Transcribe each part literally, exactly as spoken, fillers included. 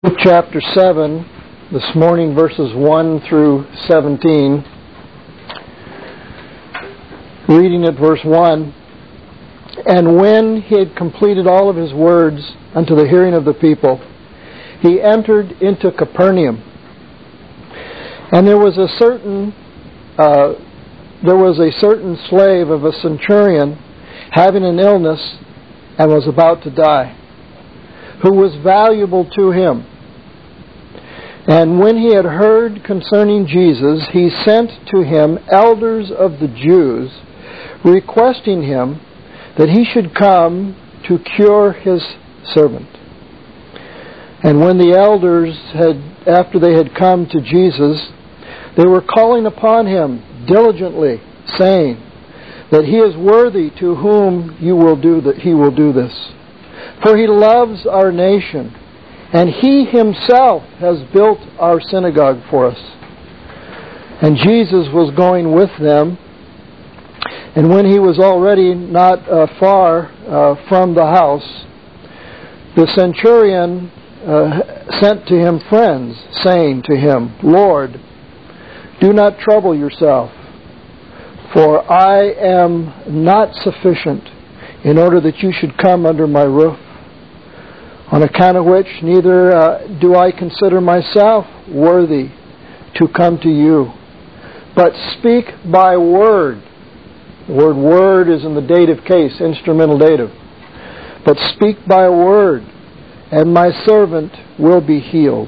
Luke chapter seven, this morning verses one through seventeen. Reading at verse one. And when he had completed all of his words unto the hearing of the people, he entered into Capernaum. And there was a certain uh, there was a certain slave of a centurion having an illness and was about to die, who was valuable to him. And when he had heard concerning Jesus, he sent to him elders of the Jews, requesting him that he should come to cure his servant. And when the elders had, after they had come to Jesus, they were calling upon him diligently, saying that he is worthy to whom you will do that he will do this. For he loves our nation, and he himself has built our synagogue for us. And Jesus was going with them. And when he was already not uh, far uh, from the house, the centurion uh, sent to him friends, saying to him, Lord, do not trouble yourself, for I am not sufficient in order that you should come under my roof. On account of which neither uh, do I consider myself worthy to come to you, but speak by word. The word word is in the dative case, instrumental dative. But speak by word, and my servant will be healed.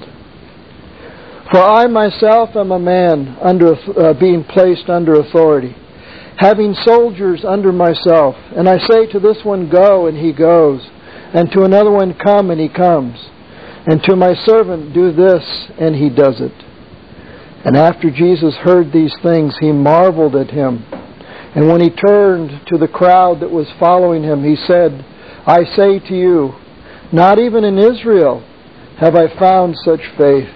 For I myself am a man under uh, being placed under authority, having soldiers under myself. And I say to this one, go, and he goes. And to another one, come, and he comes. And to my servant, do this, and he does it. And after Jesus heard these things, he marveled at him. And when he turned to the crowd that was following him, he said, I say to you, not even in Israel have I found such faith.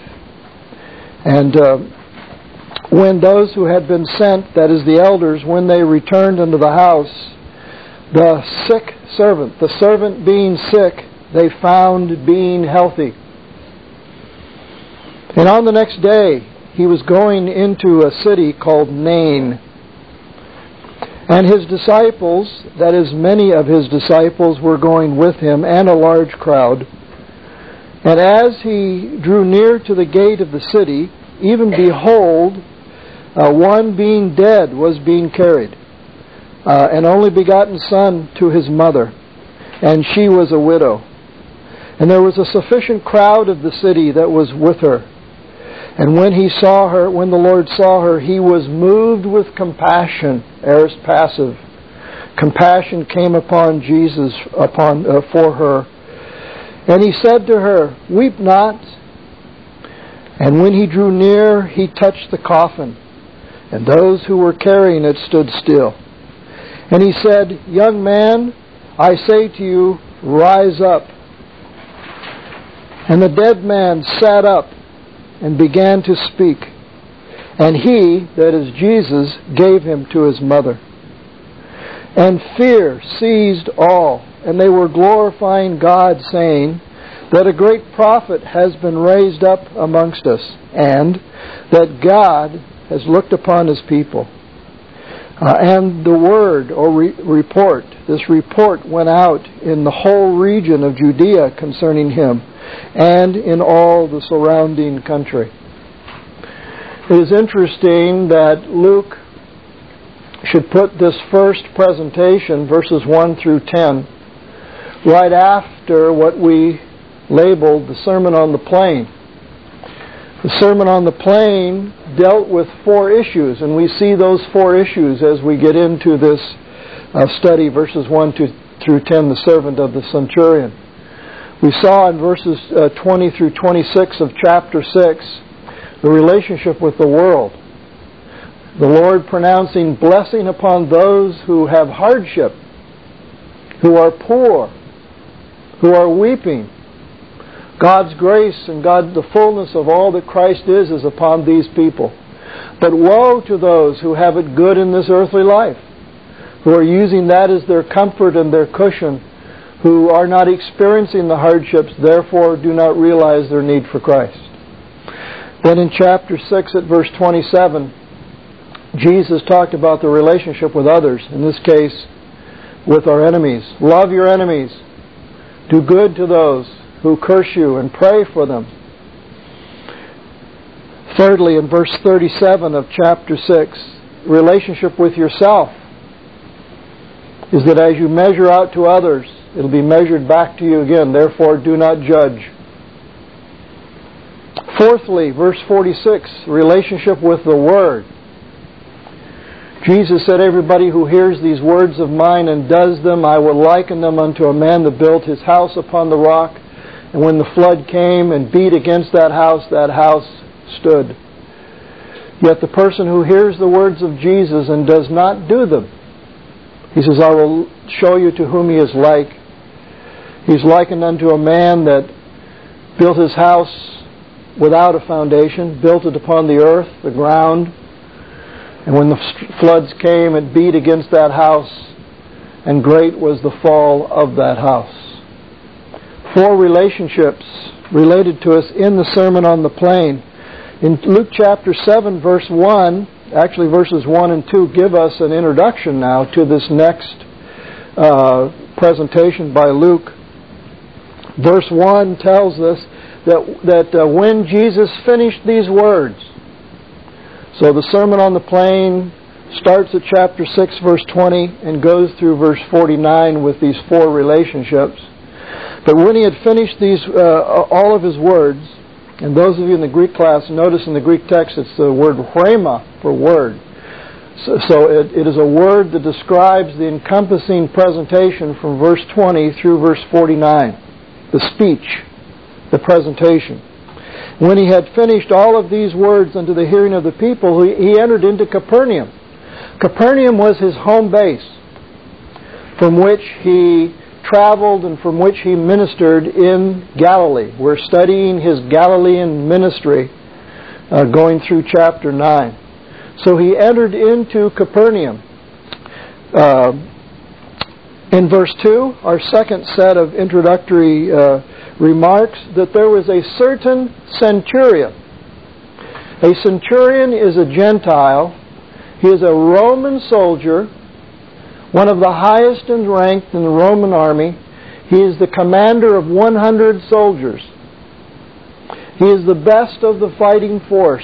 And uh, when those who had been sent, that is the elders, when they returned unto the house, the sick servant, the servant being sick, they found being healthy. And on the next day, he was going into a city called Nain. And his disciples, that is, many of his disciples, were going with him, and a large crowd. And as he drew near to the gate of the city, even behold, uh, one being dead was being carried, uh, an only begotten son to his mother, and she was a widow. And there was a sufficient crowd of the city that was with her. And when he saw her, when the Lord saw her, he was moved with compassion. Aorist passive. Compassion came upon Jesus upon uh, for her. And he said to her, weep not. And when he drew near, he touched the coffin. And those who were carrying it stood still. And he said, young man, I say to you, rise up. And the dead man sat up and began to speak. And he, that is Jesus, gave him to his mother. And fear seized all, and they were glorifying God, saying that a great prophet has been raised up amongst us, and that God has looked upon his people. Uh, and the word, or re- report, this report went out in the whole region of Judea concerning him, and in all the surrounding country. It is interesting that Luke should put this first presentation, verses one through ten, right after what we labeled the Sermon on the Plain. The Sermon on the Plain dealt with four issues, and we see those four issues as we get into this uh, study, verses one to, through ten, the servant of the centurion. We saw in verses uh, twenty through twenty-six of chapter six the relationship with the world. The Lord pronouncing blessing upon those who have hardship, who are poor, who are weeping. God's grace and God, the fullness of all that Christ is, is upon these people. But woe to those who have it good in this earthly life, who are using that as their comfort and their cushion, who are not experiencing the hardships, therefore do not realize their need for Christ. Then in chapter six at verse twenty-seven, Jesus talked about the relationship with others, in this case with our enemies. Love your enemies. Do good to those who curse you and pray for them. Thirdly, in verse thirty-seven of chapter six, relationship with yourself is that as you measure out to others, it'll be measured back to you again. Therefore, do not judge. Fourthly, verse forty-six, relationship with the Word. Jesus said, everybody who hears these words of mine and does them, I will liken them unto a man that built his house upon the rock. And when the flood came and beat against that house, that house stood. Yet the person who hears the words of Jesus and does not do them, he says, I will show you to whom he is like. He's likened unto a man that built his house without a foundation, built it upon the earth, the ground. And when the floods came, it beat against that house, and great was the fall of that house. Four relationships related to us in the Sermon on the Plain. In Luke chapter seven, verse one, actually verses one and two, give us an introduction now to this next uh, presentation by Luke. Verse one tells us that, that uh, when Jesus finished these words, so the Sermon on the Plain starts at chapter six, verse twenty, and goes through verse forty-nine with these four relationships. But when he had finished these, uh, all of his words, and those of you in the Greek class, notice in the Greek text it's the word rhema for word. So, so it, it is a word that describes the encompassing presentation from verse twenty through verse forty-nine. The speech, the presentation. When he had finished all of these words unto the hearing of the people, he, he entered into Capernaum. Capernaum was his home base, from which he traveled and from which he ministered in Galilee. We're studying his Galilean ministry uh, going through chapter nine. So he entered into Capernaum. Uh, in verse two, our second set of introductory uh, remarks, that there was a certain centurion. A centurion is a Gentile. He is a Roman soldier, one of the highest in rank in the Roman army. He is the commander of one hundred soldiers. He is the best of the fighting force.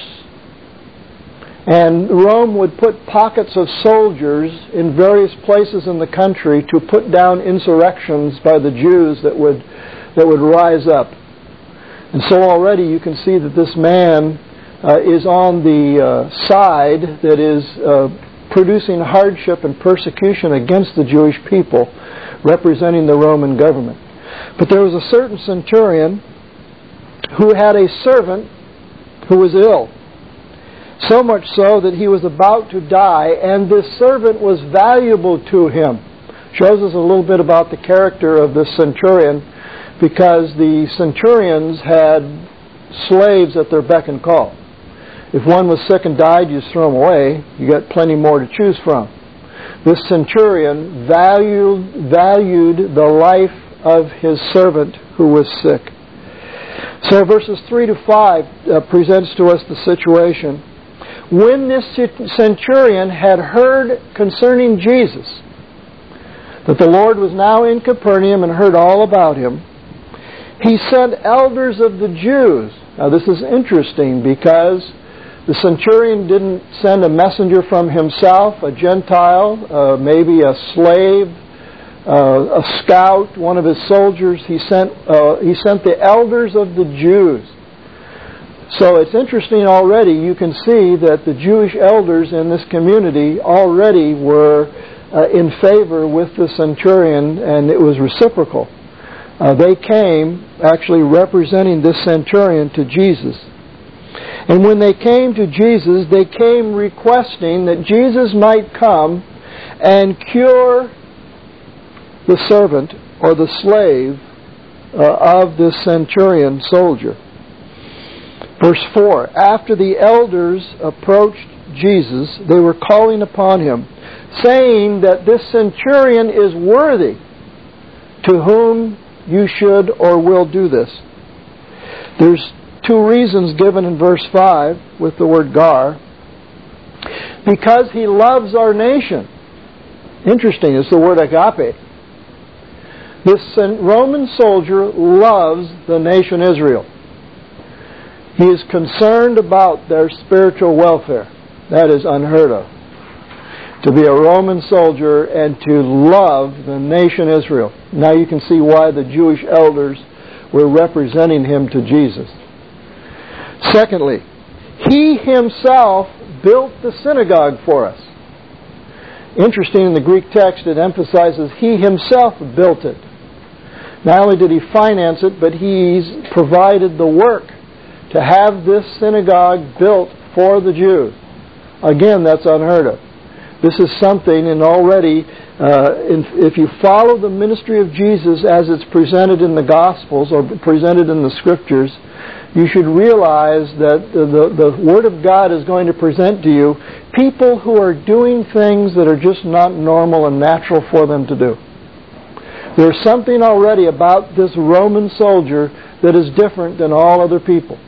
And Rome would put pockets of soldiers in various places in the country to put down insurrections by the Jews that would that would rise up. And so already you can see that this man uh, is on the uh, side that is uh, producing hardship and persecution against the Jewish people, representing the Roman government. But there was a certain centurion who had a servant who was ill, so much so that he was about to die, and this servant was valuable to him. Shows us a little bit about the character of this centurion, because the centurions had slaves at their beck and call. If one was sick and died, you just throw him away. You got plenty more to choose from. This centurion valued, valued the life of his servant who was sick. So verses three to five uh, presents to us the situation. When this centurion had heard concerning Jesus, that the Lord was now in Capernaum and heard all about him, he sent elders of the Jews. Now this is interesting because the centurion didn't send a messenger from himself, a Gentile, uh, maybe a slave, uh, a scout, one of his soldiers. He sent uh, he sent the elders of the Jews. So it's interesting already. You can see that the Jewish elders in this community already were uh, in favor with the centurion, and it was reciprocal. Uh, they came actually representing this centurion to Jesus. And when they came to Jesus, they came requesting that Jesus might come and cure the servant or the slave uh, of this centurion soldier. Verse four, after the elders approached Jesus, they were calling upon him, saying that this centurion is worthy to whom you should or will do this. There's two reasons given in verse five with the word gar. Because he loves our nation. Interesting, it's the word agape. This Roman soldier loves the nation Israel. He is concerned about their spiritual welfare. That is unheard of. To be a Roman soldier and to love the nation Israel. Now you can see why the Jewish elders were representing him to Jesus. Secondly, he himself built the synagogue for us. Interesting, in the Greek text it emphasizes he himself built it. Not only did he finance it, but he's provided the work to have this synagogue built for the Jews. Again, that's unheard of. This is something, and already, uh, in, if you follow the ministry of Jesus as it's presented in the Gospels or presented in the Scriptures, you should realize that the, the, the Word of God is going to present to you people who are doing things that are just not normal and natural for them to do. There's something already about this Roman soldier that is different than all other people.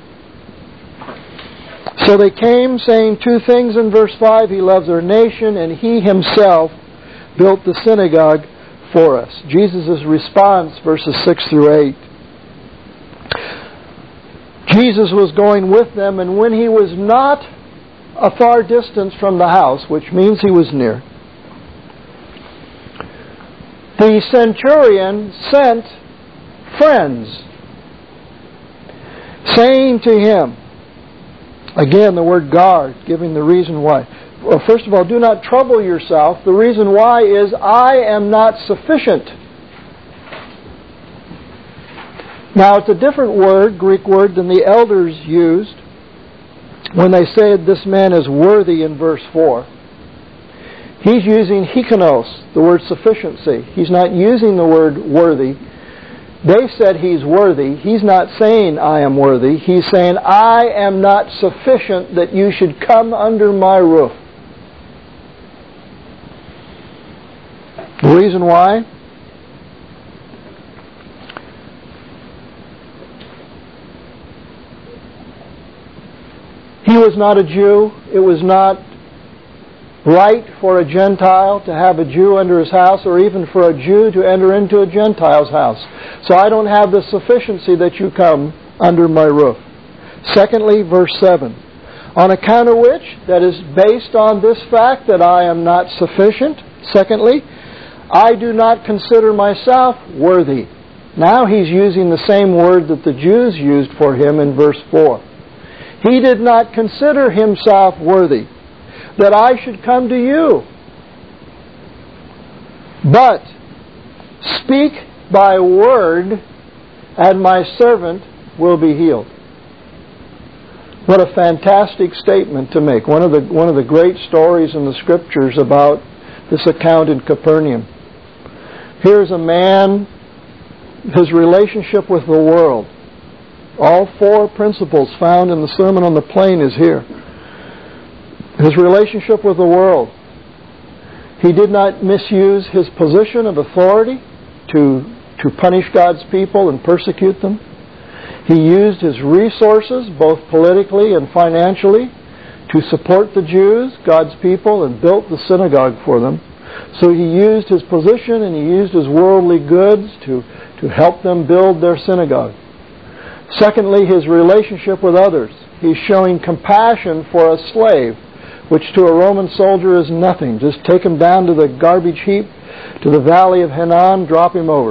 So they came saying two things in verse five. He loves our nation, and he himself built the synagogue for us. Jesus' response, verses six through eight. Jesus was going with them, and when he was not a far distance from the house, which means he was near, the centurion sent friends, saying to him, again the word gar, giving the reason why. Well, first of all, do not trouble yourself. The reason why is, I am not sufficient. Now, it's a different word, Greek word, than the elders used when they said this man is worthy in verse four. He's using hikanos, the word sufficiency. He's not using the word worthy. They said he's worthy. He's not saying I am worthy. He's saying I am not sufficient that you should come under my roof. The reason why? He was not a Jew. It was not right for a Gentile to have a Jew under his house, or even for a Jew to enter into a Gentile's house. So I don't have the sufficiency that you come under my roof. Secondly, verse seven. On account of which, that is based on this fact that I am not sufficient. Secondly, I do not consider myself worthy. Now he's using the same word that the Jews used for him in verse four. He did not consider himself worthy that I should come to you. But speak by word, and my servant will be healed. What a fantastic statement to make. One of the one of the great stories in the Scriptures about this account in Capernaum. Here's a man, his relationship with the world. All four principles found in the Sermon on the Plain is here. His relationship with the world. He did not misuse his position of authority to, to punish God's people and persecute them. He used his resources, both politically and financially, to support the Jews, God's people, and built the synagogue for them. So he used his position and he used his worldly goods to, to help them build their synagogue. Secondly, his relationship with others. He's showing compassion for a slave, which to a Roman soldier is nothing. Just take him down to the garbage heap, to the valley of Hinnom, drop him over.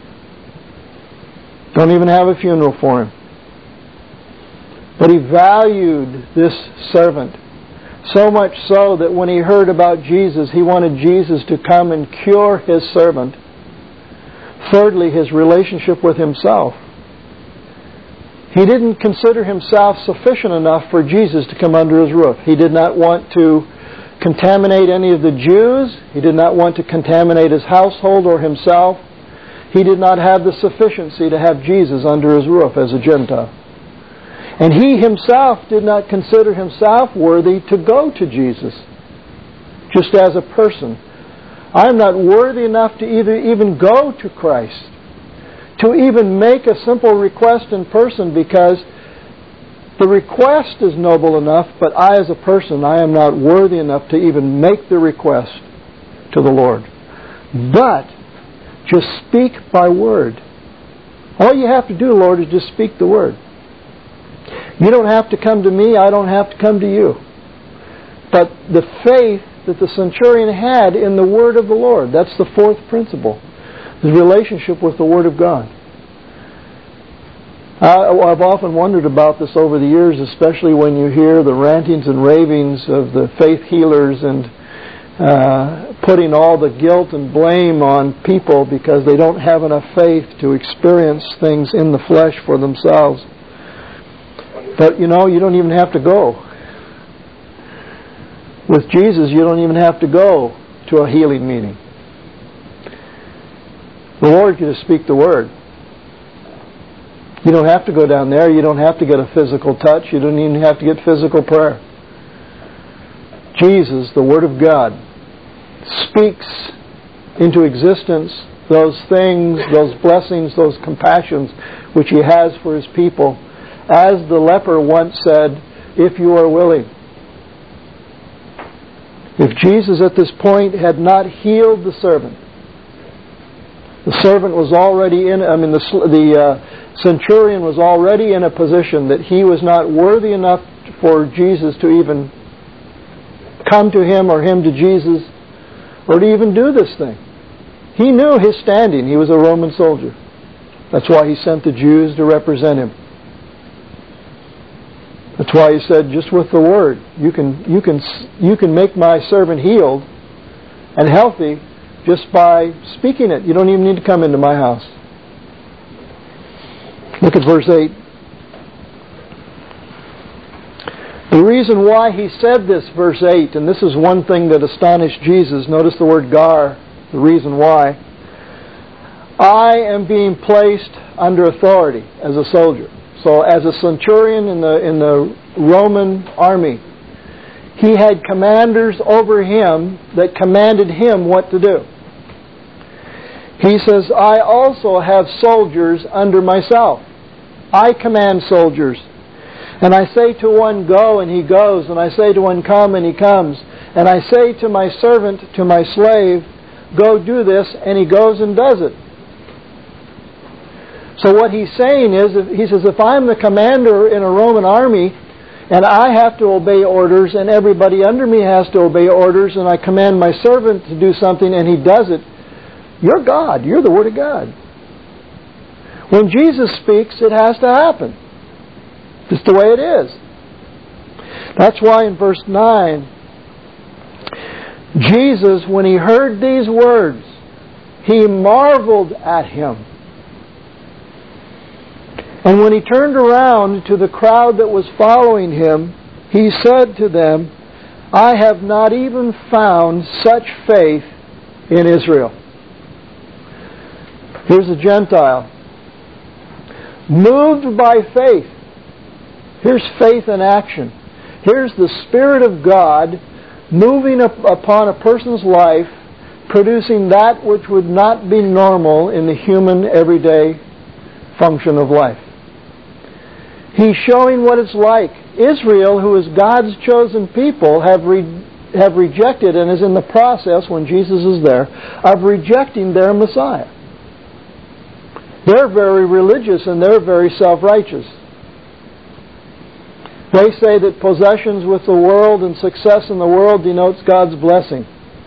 Don't even have a funeral for him. But he valued this servant, so much so that when he heard about Jesus, he wanted Jesus to come and cure his servant. Thirdly, his relationship with himself. He didn't consider himself sufficient enough for Jesus to come under his roof. He did not want to contaminate any of the Jews. He did not want to contaminate his household or himself. He did not have the sufficiency to have Jesus under his roof as a Gentile. And he himself did not consider himself worthy to go to Jesus, just as a person. I am not worthy enough to either even go to Christ, to even make a simple request in person, because the request is noble enough, but I as a person, I am not worthy enough to even make the request to the Lord. But just speak by word. All you have to do, Lord, is just speak the word. You don't have to come to me, I don't have to come to you. But the faith that the centurion had in the word of the Lord, that's the fourth principle, his relationship with the Word of God. Uh, I've often wondered about this over the years, especially when you hear the rantings and ravings of the faith healers and uh, putting all the guilt and blame on people because they don't have enough faith to experience things in the flesh for themselves. But you know, you don't even have to go. With Jesus, you don't even have to go to a healing meeting. The Lord can just speak the word. You don't have to go down there. You don't have to get a physical touch. You don't even have to get physical prayer. Jesus, the Word of God, speaks into existence those things, those blessings, those compassions which He has for His people. As the leper once said, if you are willing. If Jesus at this point had not healed the servant, the servant was already in, I mean the, the uh, centurion was already in a position that he was not worthy enough for Jesus to even come to him or him to Jesus or to even do this thing. He knew his standing. He was a Roman soldier. That's why He sent the Jews to represent Him. That's why He said, just with the word, you can you can you can make my servant healed and healthy just by speaking it. You don't even need to come into my house. Look at verse eight. The reason why He said this, verse eight, and this is one thing that astonished Jesus. Notice the word gar, the reason why. I am being placed under authority as a soldier. So as a centurion in the in the Roman army, he had commanders over him that commanded him what to do. He says, I also have soldiers under myself. I command soldiers. And I say to one, go, and he goes. And I say to one, come, and he comes. And I say to my servant, to my slave, go do this, and he goes and does it. So what he's saying is, he says, if I'm the commander in a Roman army, and I have to obey orders, and everybody under me has to obey orders, and I command my servant to do something, and he does it, you're God. You're the Word of God. When Jesus speaks, it has to happen. Just the way it is. That's why in verse nine, Jesus, when He heard these words, He marveled at Him. And when He turned around to the crowd that was following Him, He said to them, I have not even found such faith in Israel. Here's a Gentile. Moved by faith. Here's faith in action. Here's the Spirit of God moving up upon a person's life, producing that which would not be normal in the human everyday function of life. He's showing what it's like. Israel, who is God's chosen people, have re- have rejected and is in the process, when Jesus is there, of rejecting their Messiah. They're very religious and they're very self-righteous. They say that possessions with the world and success in the world denotes God's blessing.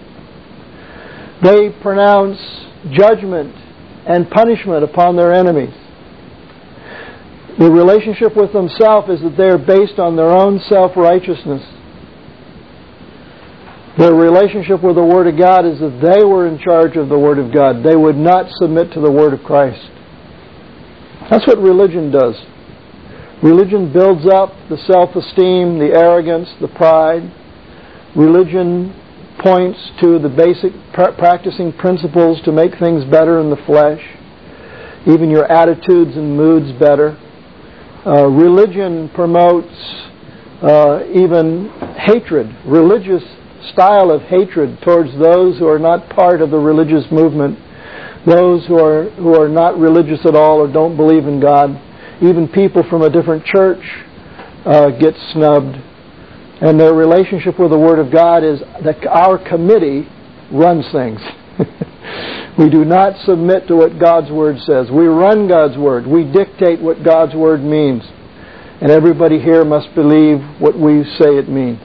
They pronounce judgment and punishment upon their enemies. The relationship with themselves is that they are based on their own self-righteousness. Their relationship with the Word of God is that they were in charge of the Word of God. They would not submit to the Word of Christ. That's what religion does. Religion builds up the self-esteem, the arrogance, the pride. Religion points to the basic pra- practicing principles to make things better in the flesh, even your attitudes and moods better. Uh, religion promotes uh, even hatred, religious style of hatred towards those who are not part of the religious movement, those who are who are not religious at all or don't believe in God. Even people from a different church uh, get snubbed. And their relationship with the Word of God is that our committee runs things. We do not submit to what God's Word says. We run God's Word. We dictate what God's Word means. And everybody here must believe what we say it means.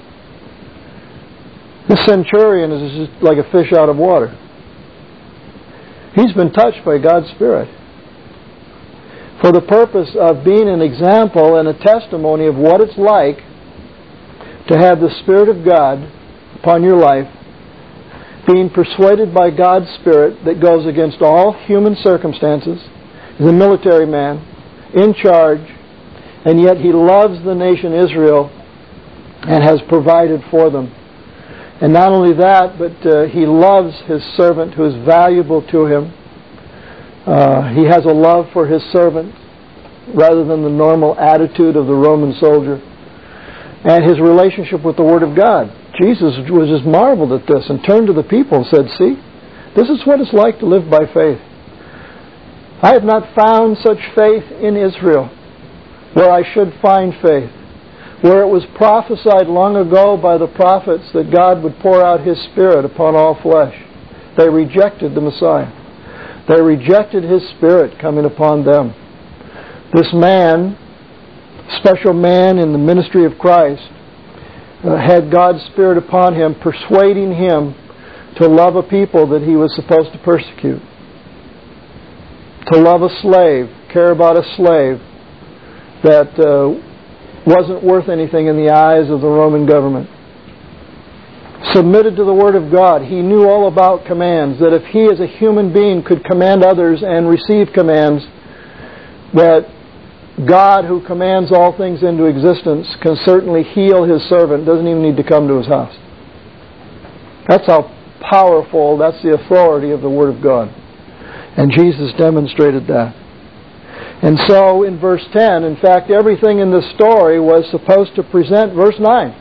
The centurion is just like a fish out of water. He's been touched by God's Spirit for the purpose of being an example and a testimony of what it's like to have the Spirit of God upon your life, being persuaded by God's Spirit that goes against all human circumstances. He's a military man, in charge, and yet he loves the nation Israel and has provided for them. And not only that, but uh, he loves his servant who is valuable to him. Uh, he has a love for his servant rather than the normal attitude of the Roman soldier. And his relationship with the Word of God. Jesus was just marveled at this and turned to the people and said, see, this is what it's like to live by faith. I have not found such faith in Israel where I should find faith, where it was prophesied long ago by the prophets that God would pour out His Spirit upon all flesh. They rejected the Messiah. They rejected His Spirit coming upon them. This man, special man in the ministry of Christ, uh, had God's Spirit upon him, persuading him to love a people that he was supposed to persecute. To love a slave, care about a slave that uh, wasn't worth anything in the eyes of the Roman government. Submitted to the Word of God. He knew all about commands, that if he as a human being could command others and receive commands, that God, who commands all things into existence, can certainly heal His servant, doesn't even need to come to his house. That's how powerful, that's the authority of the Word of God. And Jesus demonstrated that. And so in verse ten, in fact, everything in this story was supposed to present, verse nine,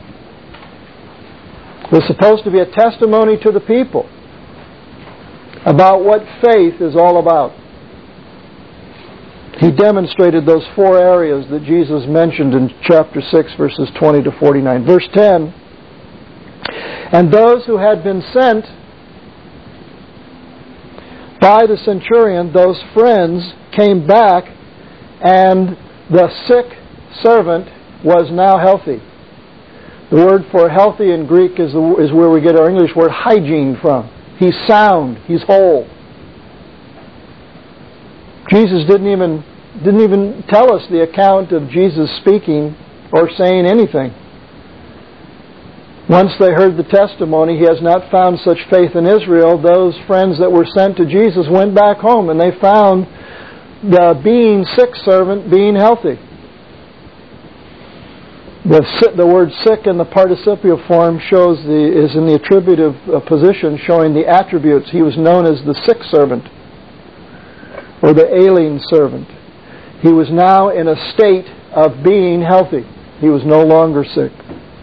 was supposed to be a testimony to the people about what faith is all about. He demonstrated those four areas that Jesus mentioned in chapter six, verses twenty to forty-nine. Verse ten, and those who had been sent by the centurion, those friends, came back, and the sick servant was now healthy. The word for healthy in Greek is, the, is where we get our English word hygiene from. He's sound. He's whole. Jesus didn't even didn't even tell us the account of Jesus speaking or saying anything. Once they heard the testimony, he has not found such faith in Israel, those friends that were sent to Jesus went back home and they found the being sick servant being healthy. The, the word sick in the participial form shows the is in the attributive position, showing the attributes. He was known as the sick servant or the ailing servant. He was now in a state of being healthy. He was no longer sick.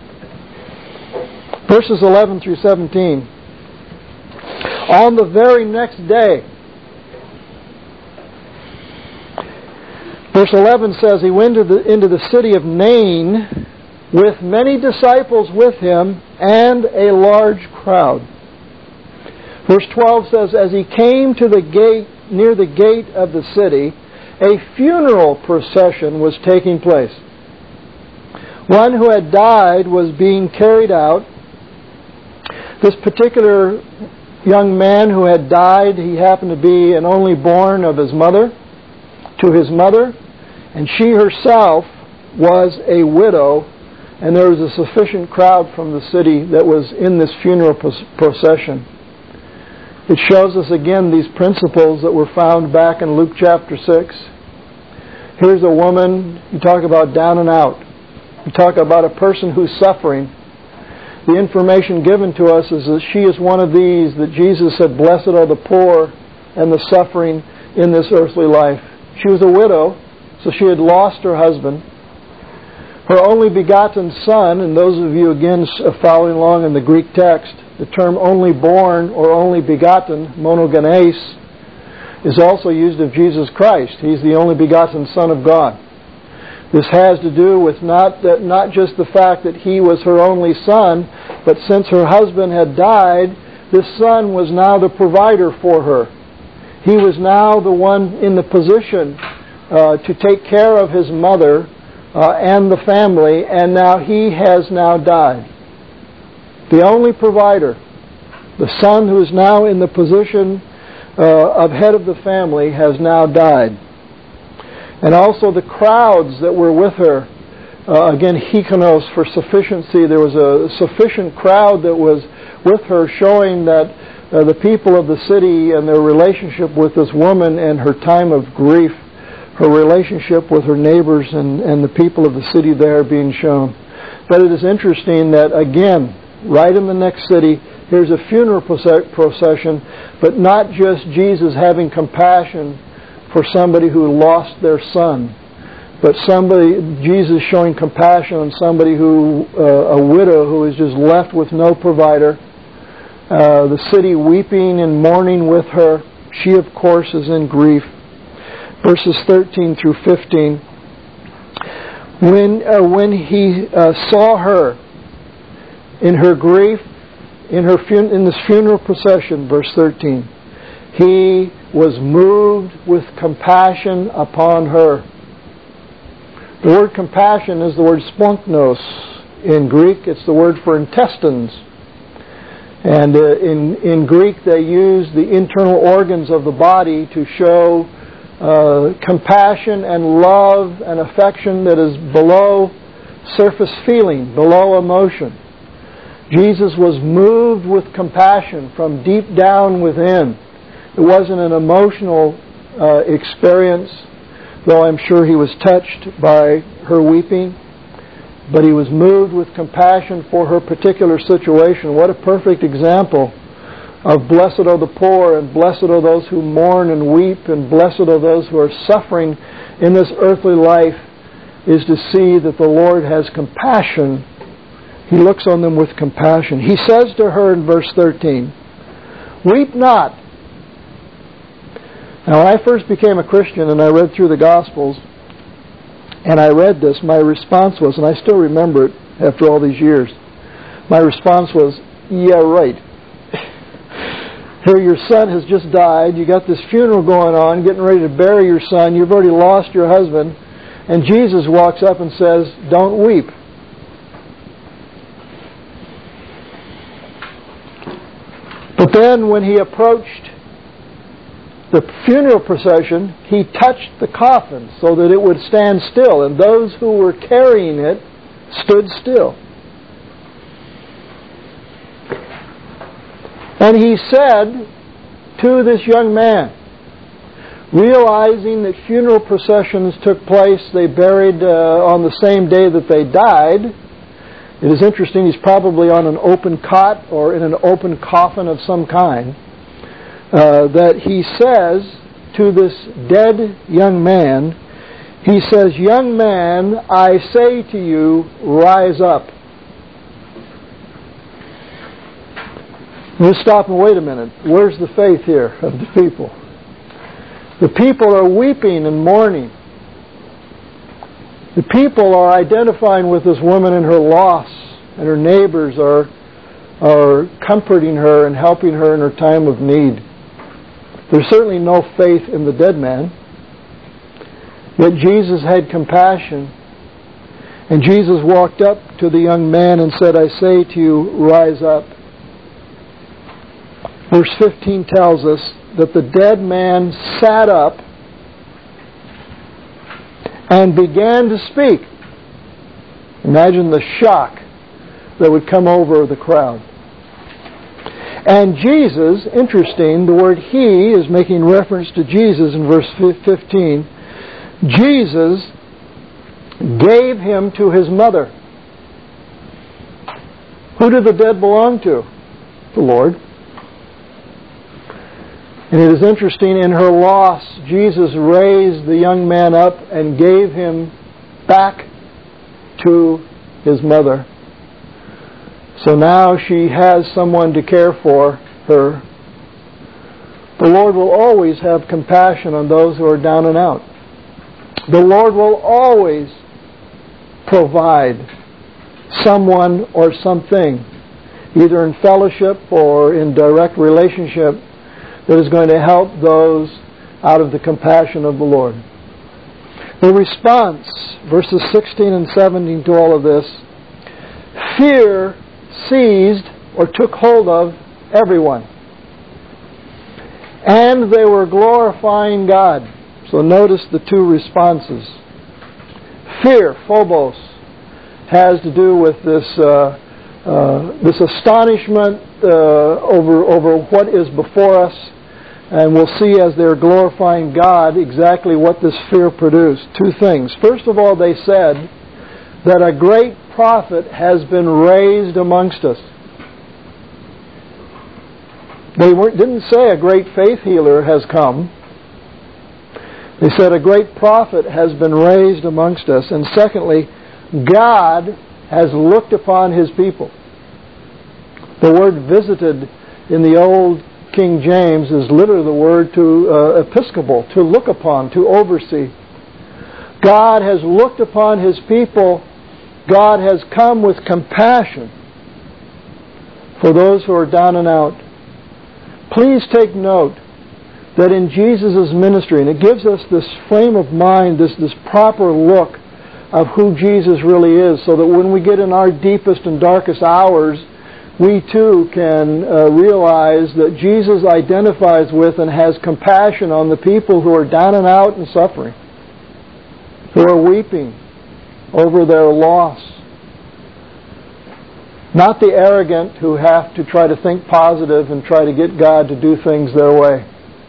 Verses eleven through seventeen. On the very next day, verse eleven says, he went into the, into the city of Nain with many disciples with him and a large crowd. Verse twelve says, as he came to the gate, near the gate of the city, a funeral procession was taking place. One who had died was being carried out. This particular young man who had died, he happened to be an only born of his mother, to his mother, and she herself was a widow, and there was a sufficient crowd from the city that was in this funeral procession. It shows us again these principles that were found back in Luke chapter six. Here's a woman, you talk about down and out. You talk about a person who's suffering. The information given to us is that she is one of these that Jesus said, blessed are the poor and the suffering in this earthly life. She was a widow, so she had lost her husband. her only begotten son, and those of you again following along in the Greek text, the term only born or only begotten, monogenes, is also used of Jesus Christ. He's the only begotten Son of God. This has to do with not that, not just the fact that he was her only son, but since her husband had died, this son was now the provider for her. He was now the one in the position uh, to take care of his mother uh, and the family, and now he has now died. The only provider, the son who is now in the position uh, of head of the family, has now died. And also the crowds that were with her, uh, again, hikonos for sufficiency. There was a sufficient crowd that was with her, showing that uh, the people of the city and their relationship with this woman and her time of grief, her relationship with her neighbors and, and the people of the city there being shown. But it is interesting that, again, right in the next city, here's a funeral procession, but not just Jesus having compassion for somebody who lost their son, but somebody, Jesus showing compassion on somebody who, uh, a widow who is just left with no provider. Uh, the city weeping and mourning with her. She, of course, is in grief. Verses thirteen through fifteen. When uh, when he uh, saw her in her grief, in her fun- in this funeral procession, verse thirteen, he was moved with compassion upon her. The word compassion is the word splanchnos in Greek. It's the word for intestines. And uh, in, in Greek they use the internal organs of the body to show uh, compassion and love and affection that is below surface feeling, below emotion. Jesus was moved with compassion from deep down within. It wasn't an emotional uh, experience, though I'm sure he was touched by her weeping, but he was moved with compassion for her particular situation. What a perfect example of blessed are the poor, and blessed are those who mourn and weep, and blessed are those who are suffering in this earthly life, is to see that the Lord has compassion. He looks on them with compassion. He says to her in verse thirteen, "Weep not." Now, when I first became a Christian and I read through the Gospels, and I read this, my response was, and I still remember it after all these years, my response was, yeah, right. Here your son has just died, you got this funeral going on, getting ready to bury your son, you've already lost your husband, and Jesus walks up and says, don't weep. But then when he approached the funeral procession, he touched the coffin so that it would stand still, and those who were carrying it stood still. And he said to this young man, realizing that funeral processions took place, they buried uh, on the same day that they died. It is interesting, he's probably on an open cot or in an open coffin of some kind. Uh, that he says to this dead young man, he says, young man, I say to you, rise up. Let's stop and wait a minute. Where's the faith here of the people? The people are weeping and mourning. The people are identifying with this woman in her loss, and her neighbors are, are comforting her and helping her in her time of need. There's certainly no faith in the dead man. Yet Jesus had compassion. And Jesus walked up to the young man and said, I say to you, rise up. Verse fifteen tells us that the dead man sat up and began to speak. Imagine the shock that would come over the crowd. And Jesus, interesting, the word he is making reference to Jesus in verse fifteen. Jesus gave him to his mother. Who did the dead belong to? The Lord. And it is interesting, in her loss, Jesus raised the young man up and gave him back to his mother. So now she has someone to care for her. The Lord will always have compassion on those who are down and out. The Lord will always provide someone or something, either in fellowship or in direct relationship, that is going to help those out of the compassion of the Lord. The response, verses sixteen and seventeen to all of this, fear seized or took hold of everyone. And they were glorifying God. So notice the two responses. Fear, phobos, has to do with this uh, uh, this astonishment uh, over over what is before us. And we'll see as they're glorifying God exactly what this fear produced. Two things. First of all, they said that a great prophet has been raised amongst us. They weren't, didn't say a great faith healer has come. They said a great prophet has been raised amongst us. And secondly, God has looked upon His people. The word visited in the Old King James is literally the word to uh, episcopal, to look upon, to oversee. God has looked upon His people. God has come with compassion for those who are down and out. Please take note that in Jesus' ministry, and it gives us this frame of mind, this, this proper look of who Jesus really is, so that when we get in our deepest and darkest hours, we too can uh, realize that Jesus identifies with and has compassion on the people who are down and out and suffering, who are weeping over their loss. Not the arrogant who have to try to think positive and try to get God to do things their way.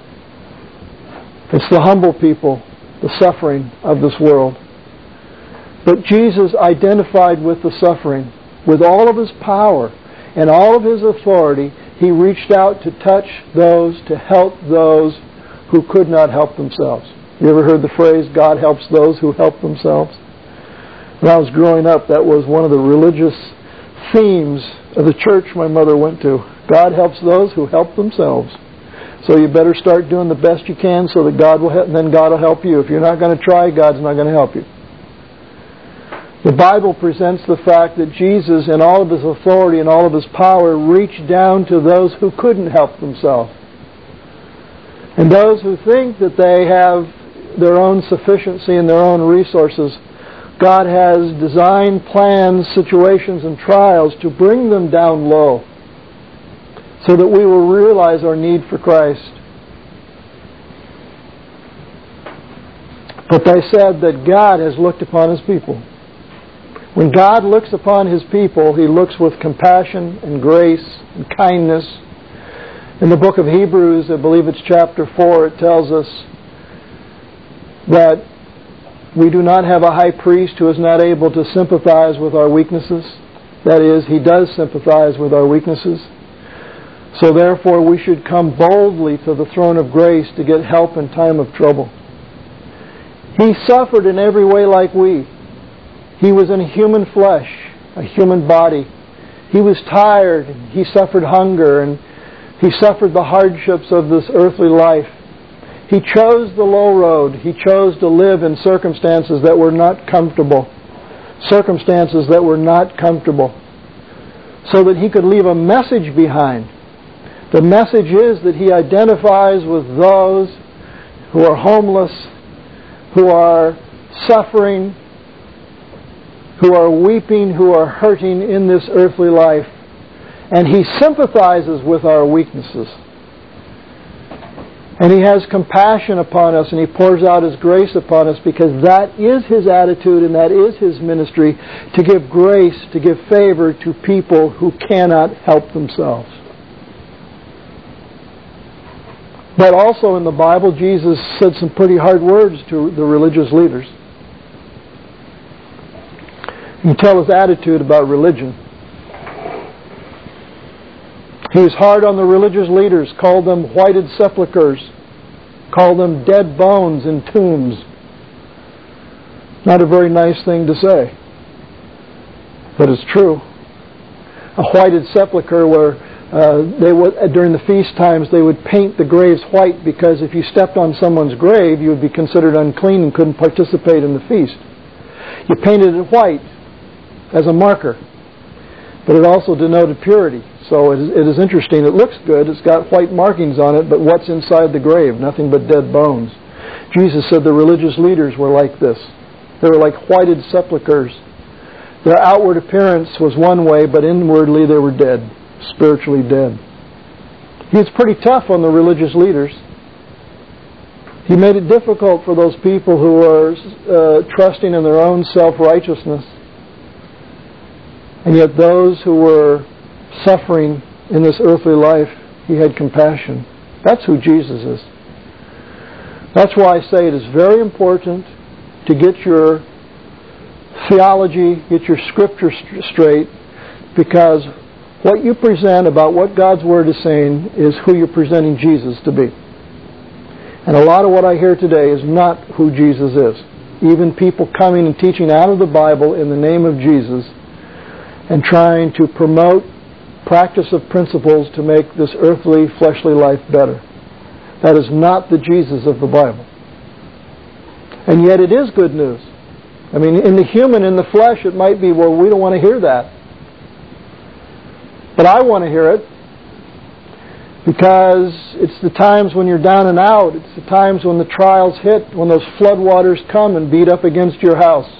It's the humble people, the suffering of this world. But Jesus identified with the suffering. With all of His power and all of His authority, He reached out to touch those, to help those who could not help themselves. You ever heard the phrase, God helps those who help themselves? When I was growing up, that was one of the religious themes of the church my mother went to. God helps those who help themselves. So you better start doing the best you can so that God will help, and then God will help you. If you're not going to try, God's not going to help you. The Bible presents the fact that Jesus, in all of His authority and all of His power, reached down to those who couldn't help themselves. And those who think that they have their own sufficiency and their own resources, God has designed plans, situations, and trials to bring them down low so that we will realize our need for Christ. But they said that God has looked upon His people. When God looks upon His people, He looks with compassion and grace and kindness. In the book of Hebrews, I believe it's chapter four, it tells us that we do not have a high priest who is not able to sympathize with our weaknesses. That is, He does sympathize with our weaknesses. So therefore, we should come boldly to the throne of grace to get help in time of trouble. He suffered in every way like we. He was in human flesh, a human body. He was tired. He suffered hunger, and He suffered the hardships of this earthly life. He chose the low road. He chose to live in circumstances that were not comfortable. Circumstances that were not comfortable. So that He could leave a message behind. The message is that He identifies with those who are homeless, who are suffering, who are weeping, who are hurting in this earthly life. And He sympathizes with our weaknesses. And He has compassion upon us, and He pours out His grace upon us, because that is His attitude and that is His ministry, to give grace, to give favor to people who cannot help themselves. But also in the Bible, Jesus said some pretty hard words to the religious leaders. You can tell His attitude about religion. He was hard on the religious leaders, called them whited sepulchres, called them dead bones in tombs. Not a very nice thing to say. But it's true. A whited sepulcher where uh, they would, during the feast times, they would paint the graves white because if you stepped on someone's grave, you would be considered unclean and couldn't participate in the feast. You painted it white as a marker, but it also denoted purity. So it is, it is interesting. It looks good. It's got white markings on it, but what's inside the grave? Nothing but dead bones. Jesus said the religious leaders were like this. They were like whited sepulchers. Their outward appearance was one way, but inwardly they were dead, spiritually dead. He was pretty tough on the religious leaders. He made it difficult for those people who were uh, trusting in their own self-righteousness. And yet those who were suffering in this earthly life, He had compassion. That's who Jesus is. That's why I say it is very important to get your theology, get your scripture st- straight, because what you present about what God's Word is saying is who you're presenting Jesus to be. And a lot of what I hear today is not who Jesus is. Even people coming and teaching out of the Bible in the name of Jesus and trying to promote practice of principles to make this earthly, fleshly life better. That is not the Jesus of the Bible. And yet it is good news. I mean, in the human, in the flesh, it might be, well, we don't want to hear that. But I want to hear it, because it's the times when you're down and out. It's the times when the trials hit, when those floodwaters come and beat up against your house.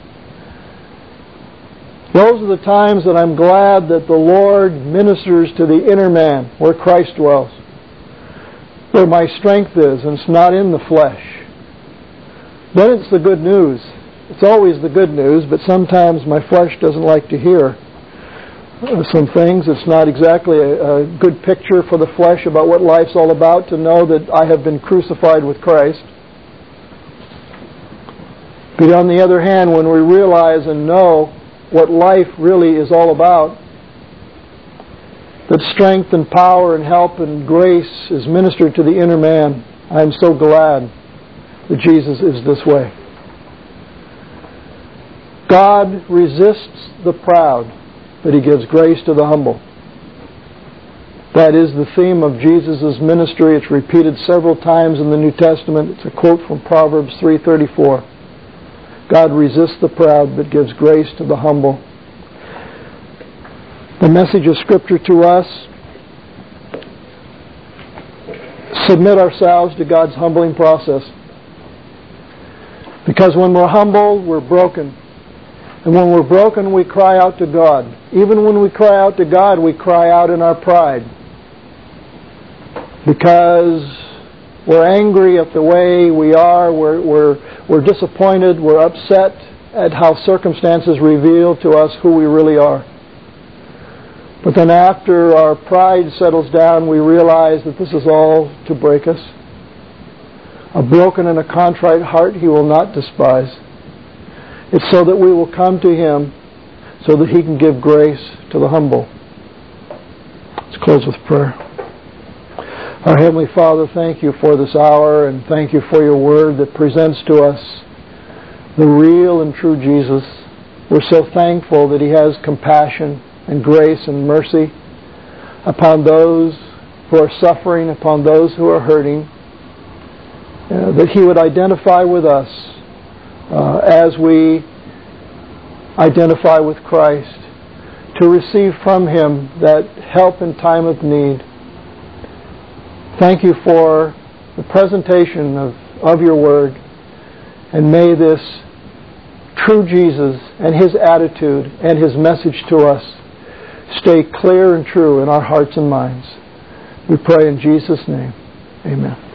Those are the times that I'm glad that the Lord ministers to the inner man, where Christ dwells, where my strength is, and it's not in the flesh. Then it's the good news. It's always the good news, but sometimes my flesh doesn't like to hear uh, some things. It's not exactly a, a good picture for the flesh about what life's all about, to know that I have been crucified with Christ. But on the other hand, when we realize and know what life really is all about, that strength and power and help and grace is ministered to the inner man, I am so glad that Jesus is this way. God resists the proud, but He gives grace to the humble. That is the theme of Jesus' ministry. It's repeated several times in the New Testament. It's a quote from Proverbs three thirty-four. God resists the proud, but gives grace to the humble. The message of Scripture to us: submit ourselves to God's humbling process. Because when we're humble, we're broken. And when we're broken, we cry out to God. Even when we cry out to God, we cry out in our pride. Because we're angry at the way we are, we're, we're, we're disappointed, we're upset at how circumstances reveal to us who we really are. But then after our pride settles down, we realize that this is all to break us. A broken and a contrite heart He will not despise. It's so that we will come to Him, so that He can give grace to the humble. Let's close with prayer. Our Heavenly Father, thank You for this hour, and thank You for Your Word that presents to us the real and true Jesus. We're so thankful that He has compassion and grace and mercy upon those who are suffering, upon those who are hurting, uh, that He would identify with us uh, as we identify with Christ, to receive from Him that help in time of need. Thank You for the presentation of, of Your Word, and may this true Jesus and His attitude and His message to us stay clear and true in our hearts and minds. We pray in Jesus' name. Amen.